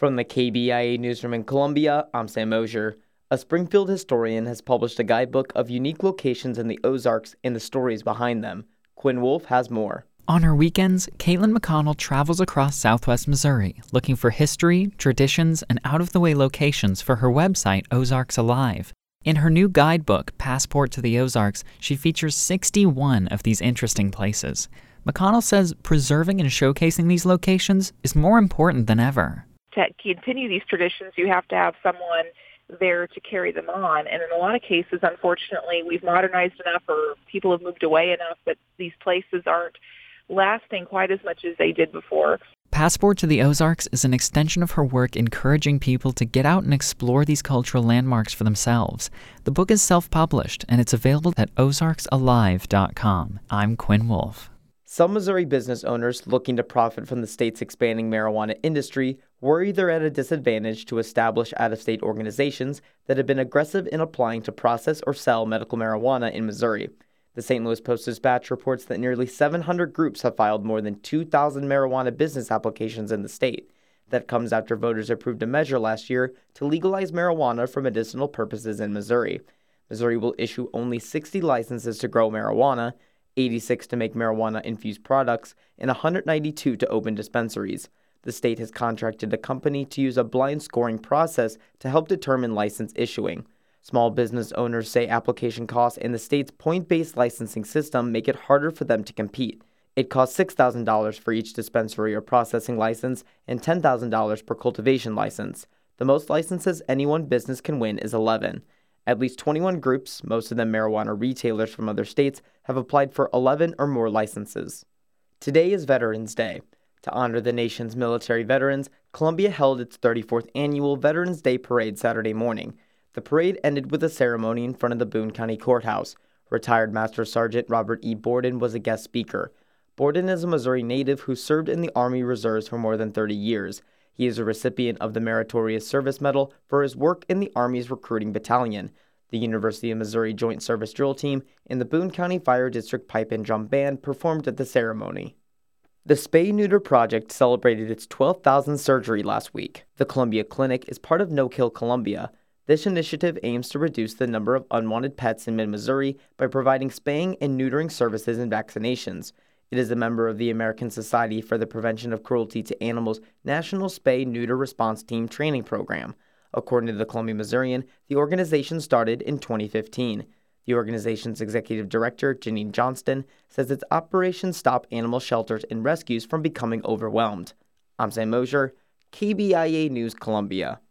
From the KBIA newsroom in Columbia, I'm Sam Mosier. A Springfield historian has published a guidebook of unique locations in the Ozarks and the stories behind them. Quinn Wolf has more. On her weekends, Caitlin McConnell travels across southwest Missouri looking for history, traditions, and out-of-the-way locations for her website, Ozarks Alive. In her new guidebook, Passport to the Ozarks, she features 61 of these interesting places. McConnell says preserving and showcasing these locations is more important than ever. To continue these traditions, you have to have someone there to carry them on. And in a lot of cases, unfortunately, we've modernized enough or people have moved away enough that these places aren't lasting quite as much as they did before. Passport to the Ozarks is an extension of her work encouraging people to get out and explore these cultural landmarks for themselves. The book is self-published, and it's available at ozarksalive.com. I'm Quinn Wolf. Some Missouri business owners looking to profit from the state's expanding marijuana industry worry they're at a disadvantage to establish out-of-state organizations that have been aggressive in applying to process or sell medical marijuana in Missouri. The St. Louis Post-Dispatch reports that nearly 700 groups have filed more than 2,000 marijuana business applications in the state. That comes after voters approved a measure last year to legalize marijuana for medicinal purposes in Missouri. Missouri will issue only 60 licenses to grow marijuana, 86 to make marijuana-infused products, and 192 to open dispensaries. The state has contracted a company to use a blind scoring process to help determine license issuing. Small business owners say application costs and the state's point-based licensing system make it harder for them to compete. It costs $6,000 for each dispensary or processing license and $10,000 per cultivation license. The most licenses any one business can win is 11. At least 21 groups, most of them marijuana retailers from other states, have applied for 11 or more licenses. Today is Veterans Day. To honor the nation's military veterans, Columbia held its 34th annual Veterans Day Parade Saturday morning. The parade ended with a ceremony in front of the Boone County Courthouse. Retired Master Sergeant Robert E. Borden was a guest speaker. Borden is a Missouri native who served in the Army Reserves for more than 30 years. He is a recipient of the Meritorious Service Medal for his work in the Army's recruiting battalion, the University of Missouri Joint Service Drill Team, and the Boone County Fire District Pipe and Drum Band performed at the ceremony. The Spay Neuter Project celebrated its 12,000th surgery last week. The Columbia Clinic is part of No Kill Columbia. This initiative aims to reduce the number of unwanted pets in mid-Missouri by providing spaying and neutering services and vaccinations. It is a member of the American Society for the Prevention of Cruelty to Animals National Spay-Neuter Response Team Training Program. According to the Columbia Missourian, the organization started in 2015. The organization's executive director, Janine Johnston, says its operations stop animal shelters and rescues from becoming overwhelmed. I'm Sam Mosier, KBIA News, Columbia.